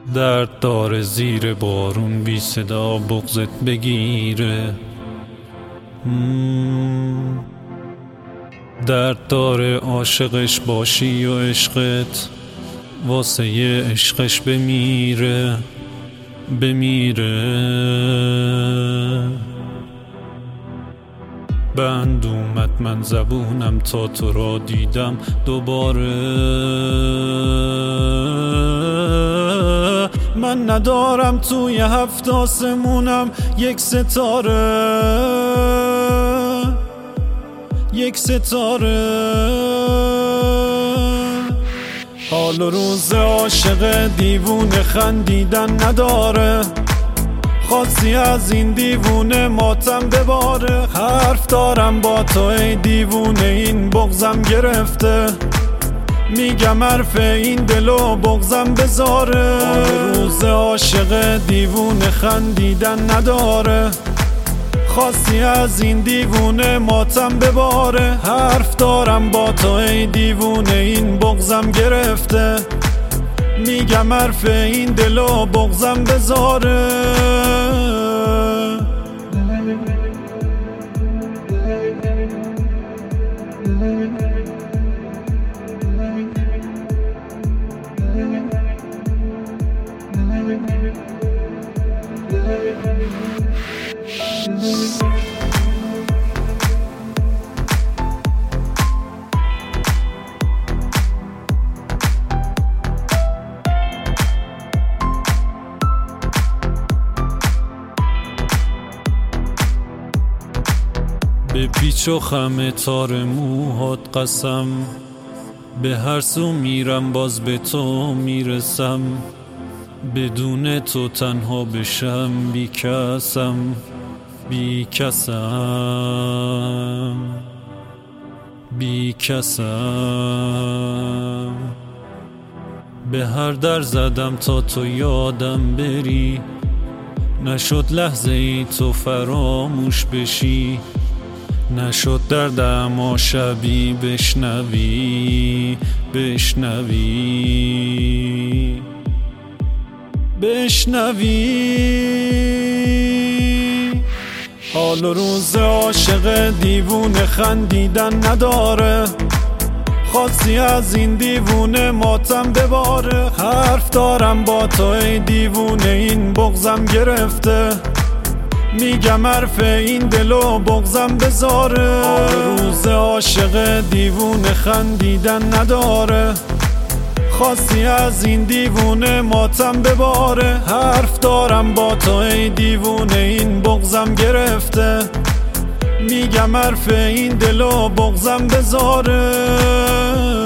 درد داره زیر بارون بی صدا بغضت بگیره. درد داره عاشقش باشی و عشقت واسه یه عشقش بمیره. بند اومد من زبونم تا تو را دیدم دوباره. من ندارم توی 7 آسمونم یک ستاره. حال و روز عاشق دیوونه خندیدن نداره. خاصی از این دیوونه ماتم بباره. حرف دارم با تو ای دیوونه این بغضم گرفته. میگم حرف این دلو بغضم بذاره. روز عاشق دیوونه خندیدن نداره. خاصی از این دیوونه ماتم بباره. حرف دارم با تو ای دیوونه این بغضم گرفته. میگم حرف این دلو بغضم بذاره. به پیچ و خم تار موهات قسم، به هر سو میرم باز به تو میرسم. بدون تو تنها بشم بی کسم. به هر در زدم تا تو یادم بری. نشد لحظه ای تو فراموش بشی. نشد دردم اما شبی بشنوی. حال و روز عاشق دیوونه خندیدن نداره. خاصی از این دیوونه ماتم بباره. حرف دارم با تو ای دیوونه این بغضم گرفته. میگم حرف این دلو بغضم بذاره. روز عاشق دیوونه خندیدن نداره. خاصی از این دیوونه ماتم بباره. حرف دارم با تو ای دیوونه این بغضم گرفته. میگم حرف این دلو بغضم بذاره.